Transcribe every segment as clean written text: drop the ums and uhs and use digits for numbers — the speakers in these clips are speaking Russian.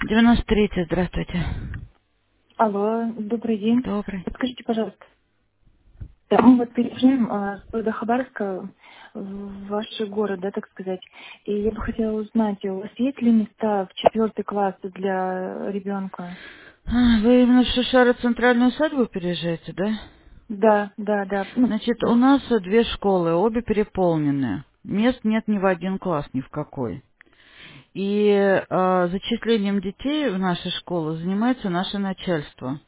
93-й, здравствуйте. Алло, добрый день. Добрый. Подскажите, пожалуйста, да, мы вот переезжаем с города Хабаровска в ваш город, да, так сказать. И я бы хотела узнать, у вас есть ли места в 4 класс для ребенка? Вы именно в Шишаро центральную усадьбу переезжаете, да? Да, да, да. Ну, Значит, у нас две школы, обе переполнены. Мест нет ни в один класс, ни в какой. И зачислением детей в наши школы занимается наше начальство.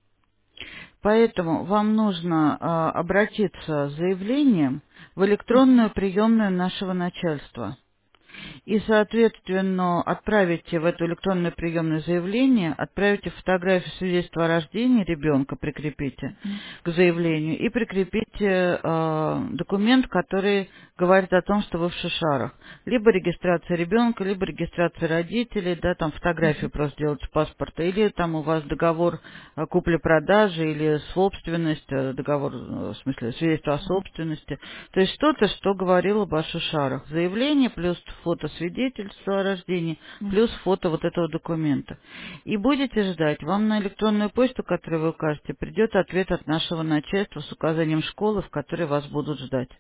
Поэтому вам нужно обратиться с заявлением в электронную приемную нашего начальства. И, соответственно, отправите в эту электронную приемное заявление, отправите фотографию свидетельства о рождении ребенка, прикрепите к заявлению и прикрепите документ, который говорит о том, что вы в Шишарах. Либо регистрация ребенка, либо регистрация родителей, да, там фотографию просто делать с паспорта, или там у вас договор купли-продажи или собственность, договор, в смысле, свидетельство о собственности. То есть что-то, что говорило бы о Шишарах. Заявление плюс фото свидетельства о рождении, плюс фото вот этого документа. И будете ждать. Вам на электронную почту, которую вы укажете, придет ответ от нашего начальства с указанием школы, в которой вас будут ждать.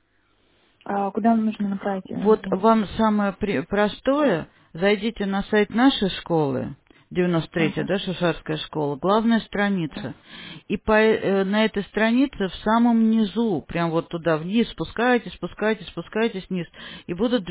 а куда вам нужно направить? Вот вам самое простое, зайдите на сайт нашей школы, 93-я, Ага, да, Шишарская школа, главная да. страница. И на этой странице в самом низу, прям вот туда вниз, спускайтесь, спускайтесь, спускайтесь вниз, и будут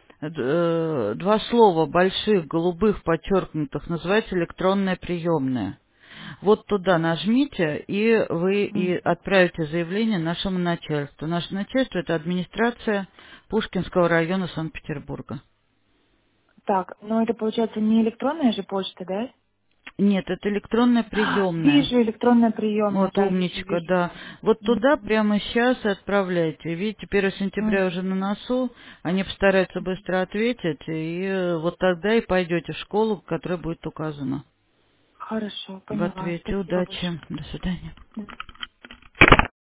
два слова больших, голубых, подчеркнутых, называется электронная приемная. Вот туда нажмите, и вы и отправите заявление нашему начальству. Наше начальство — это администрация Пушкинского района Санкт-Петербурга. Так, но это получается не электронная же почта, да? Нет, это электронная приемная. Вижу, электронная приемная, Вот да, вижу, умничка, вижу. да. Вот Мгм. туда прямо сейчас и отправляйте. Видите, 1 сентября уже на носу, они постараются быстро ответить, и вот тогда и пойдете в школу, которая будет указана. Хорошо, В поняла. ответе. Спасибо большое. Удачи. До свидания. Да.